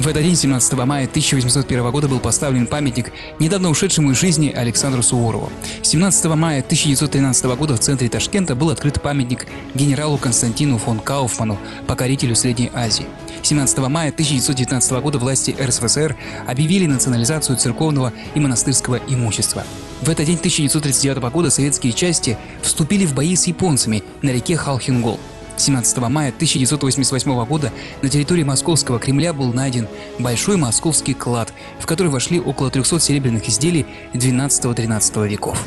В этот день, 17 мая 1801 года, был поставлен памятник недавно ушедшему из жизни Александру Суворову. 17 мая 1913 года в центре Ташкента был открыт памятник генералу Константину фон Кауфману, покорителю Средней Азии. 17 мая 1919 года власти РСФСР объявили национализацию церковного и монастырского имущества. В этот день 1939 года советские части вступили в бои с японцами на реке Халхин-Гол. 17 мая 1988 года на территории Московского Кремля был найден большой московский клад, в который вошли около 300 серебряных изделий XII-XIII веков.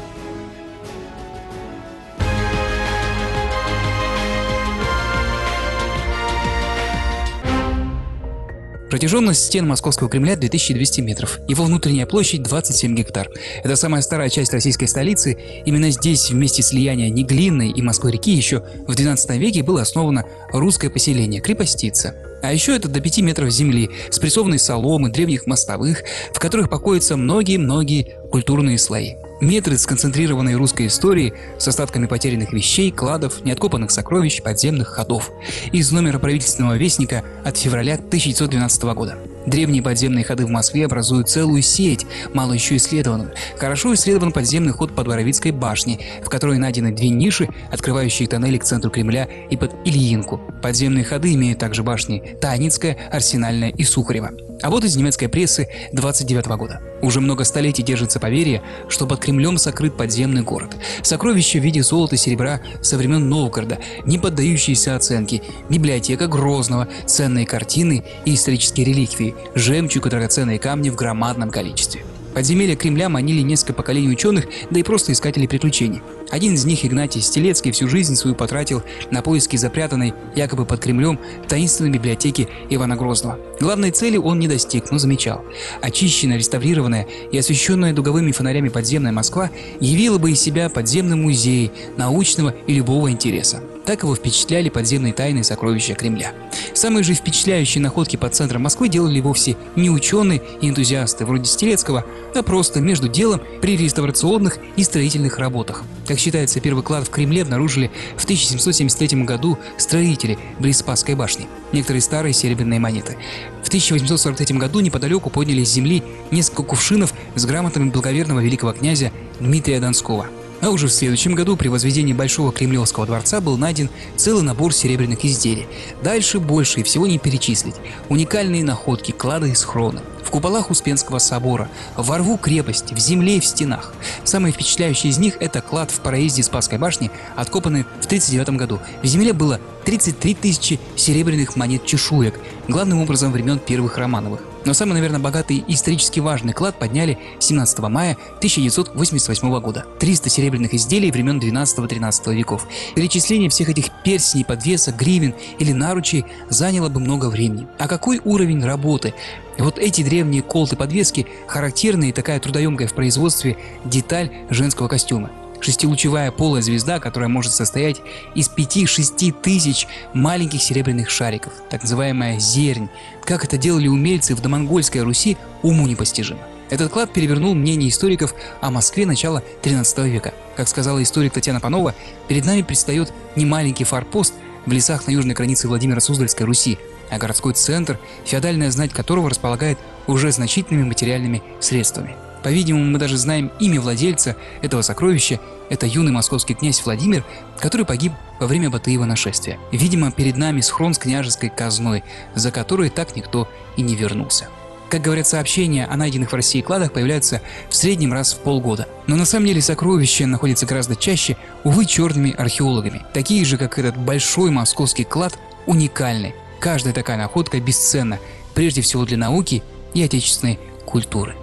Протяженность стен Московского Кремля 2200 метров, его внутренняя площадь 27 гектар. Это самая старая часть российской столицы. Именно здесь, в месте слияния Неглинной и Москвы-реки, еще в XII веке было основано русское поселение – крепостица. А еще это до 5 метров земли, спрессованной соломы, древних мостовых, в которых покоятся многие-многие культурные слои. Метры сконцентрированной русской истории с остатками потерянных вещей, кладов, неоткопанных сокровищ, подземных ходов. Из номера правительственного вестника от февраля 1912 года. Древние подземные ходы в Москве образуют целую сеть, мало еще исследованную. Хорошо исследован подземный ход под Боровицкой башней, в которой найдены 2 ниши, открывающие тоннели к центру Кремля и под Ильинку. Подземные ходы имеют также башни Таницкая, Арсенальная и Сухарева. А вот из немецкой прессы 29 года. Уже много столетий держится поверье, что под Кремлем сокрыт подземный город. Сокровища в виде золота и серебра со времен Новгорода, не поддающиеся оценке, библиотека Грозного, ценные картины и исторические реликвии, жемчуг и драгоценные камни в громадном количестве. Подземелья Кремля манили несколько поколений ученых, да и просто искателей приключений. Один из них, Игнатий Стелецкий, всю жизнь свою потратил на поиски запрятанной, якобы под Кремлем, таинственной библиотеки Ивана Грозного. Главной цели он не достиг, но замечал. Очищенная, реставрированная и освещенная дуговыми фонарями подземная Москва явила бы из себя подземный музей научного и любого интереса. Так его впечатляли подземные тайны и сокровища Кремля. Самые же впечатляющие находки под центром Москвы делали вовсе не ученые и энтузиасты вроде Стелецкого, а просто между делом при реставрационных и строительных работах. Как считается, первый клад в Кремле обнаружили в 1773 году строители близ Спасской башни. Некоторые старые серебряные монеты. В 1843 году неподалеку подняли с земли несколько кувшинов с грамотами благоверного великого князя Дмитрия Донского. А уже в следующем году при возведении Большого Кремлевского дворца был найден целый набор серебряных изделий. Дальше больше и всего не перечислить. Уникальные находки, клады и схроны. В куполах Успенского собора, во рву крепости, в земле и в стенах. Самые впечатляющие из них – это клад в проезде Спасской башни, откопанный в 1939 году. В земле было 33 тысячи серебряных монет чешуек, главным образом времен первых Романовых. Но самый, наверное, богатый и исторически важный клад подняли 17 мая 1988 года. 300 серебряных изделий времен XII-XIII веков. Перечисление всех этих перстней, подвесок, гривен или наручей заняло бы много времени. А какой уровень работы? Вот эти древние колты-подвески характерны и такая трудоемкая в производстве деталь женского костюма. Шестилучевая полая звезда, которая может состоять из 5-6 тысяч маленьких серебряных шариков, так называемая зернь. Как это делали умельцы в домонгольской Руси, уму непостижимо. Этот клад перевернул мнение историков о Москве начала XIII века. Как сказала историк Татьяна Панова, перед нами предстает не маленький форпост в лесах на южной границе Владимиро-Суздальской Руси, а городской центр, феодальная знать которого располагает уже значительными материальными средствами. По-видимому, мы даже знаем имя владельца этого сокровища. Это юный московский князь Владимир, который погиб во время Батыева нашествия. Видимо, перед нами схрон с княжеской казной, за которой так никто и не вернулся. Как говорят сообщения о найденных в России кладах появляются в среднем раз в полгода. Но на самом деле сокровища находятся гораздо чаще, увы, черными археологами. Такие же, как этот большой московский клад, уникальны. Каждая такая находка бесценна, прежде всего для науки и отечественной культуры.